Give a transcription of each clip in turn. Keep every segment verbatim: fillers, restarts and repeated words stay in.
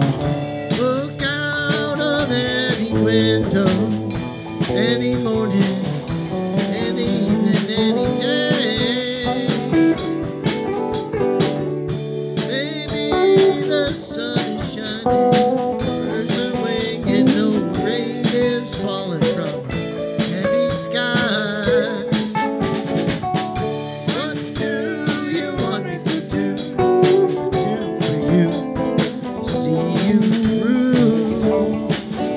Look out of any window, any morning, any evening, any day. Maybe the sun is shining, birds are winging, no rain is falling from a heavy sky. What do you want me to do, to do for you, see you through?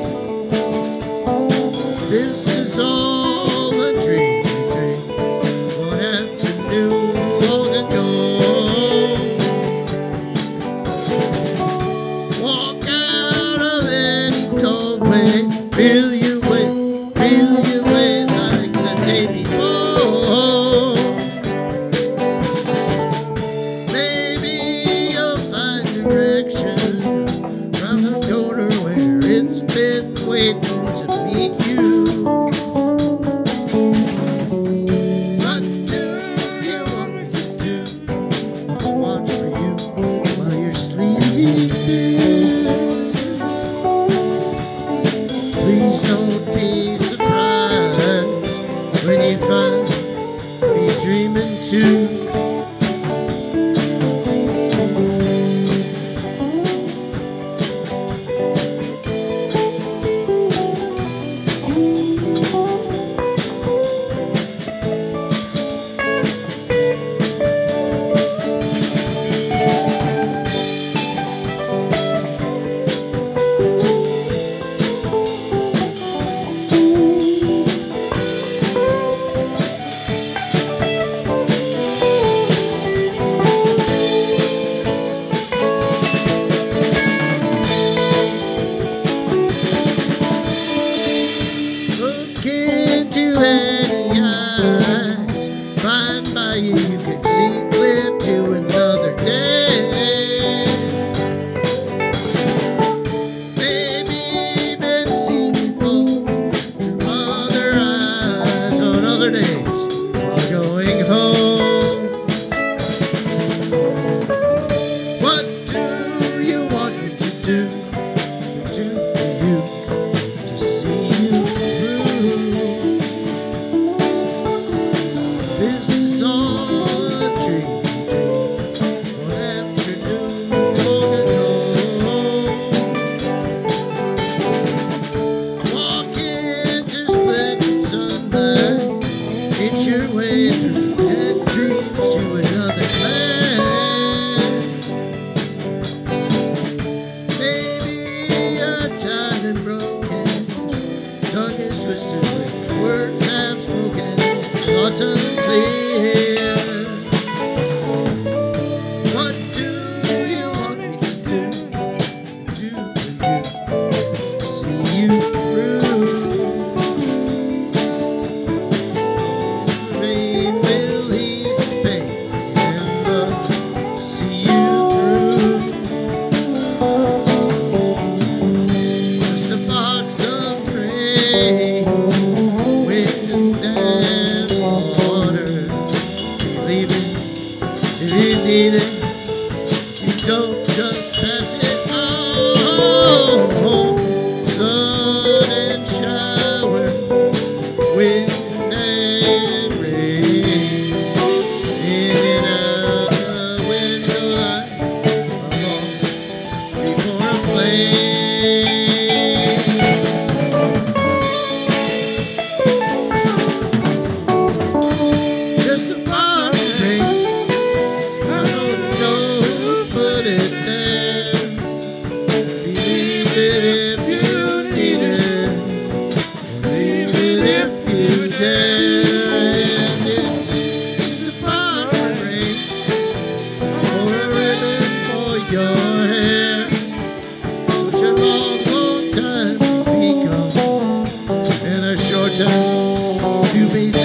This is all a dream, a dream, one afternoon long ago. Walk out of any cold way, feel your way, feel your way like the day before. Maybe you'll find direction from the corner where it's been waiting to meet you. What do you want me to do? Watch for you while you're sleeping. Please don't be surprised when you find me dreaming too. Look into any eyes, find by you you can see clear to another day. Maybe you've been seen before through other eyes on other days while going home. What do you want me to do, to do for you, to see you through? This is all a dream, dream, one afternoon long ago. Walk into splendid sunlight, it's your way through dead dreams to another land. Maybe you're tired and broken, tongue is twisted with words half spoken, thoughts unclear. What do you want me to do, do for you, see you through? Rain will ease the pain and love, see you through. Just a box of rain, wind and water. Believe it if you need it, you don't just pass it on. Sun and shower, wind and rain, in and out the window light, along before a plane. Just a box of rain, I don't know who put it there. Believe it if you need it, believe it if you dare. And it's just a box of rain, or a ribbon for your hair. Such a long, long time to become, and a short time to be